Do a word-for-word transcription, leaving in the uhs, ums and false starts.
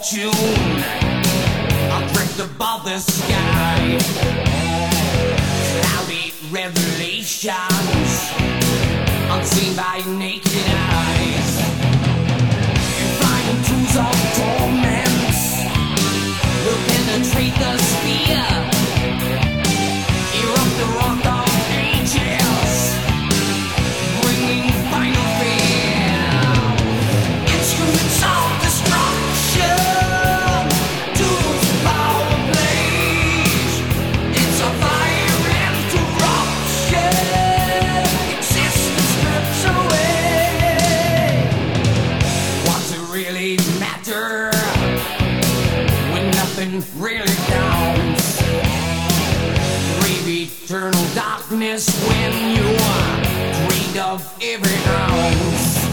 fortune, adrift above the sky. Cloudy revelations, unseen by naked eyes. Flying tools of torments will penetrate the sphere. Erupt the rock of ages, bringing final fear. Instruments of destruction, tools of power blaze. It's a fire and corruption, existence strips away. What's it really matter when nothing really counts? Brave eternal darkness when you are drained of every ounce.